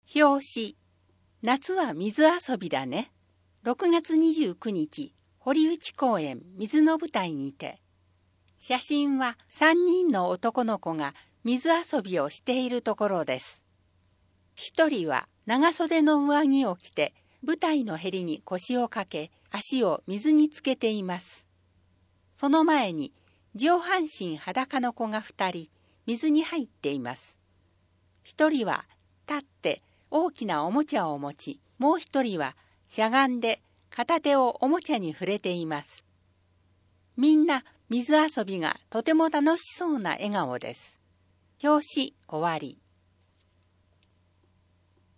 表紙。夏は水遊びだね。6月29日、堀内公園水の舞台にて。写真は3人の男の子が水遊びをしているところです。1人は長袖の上着を着て舞台のへりに腰をかけ足を水につけています。その前に上半身裸の子が2人水に入っています。1人は立って大きなおもちゃを持ち、もう1人はしゃがんで片手をおもちゃに触れています。みんな水遊びがとても楽しそうな笑顔です。表紙終わり。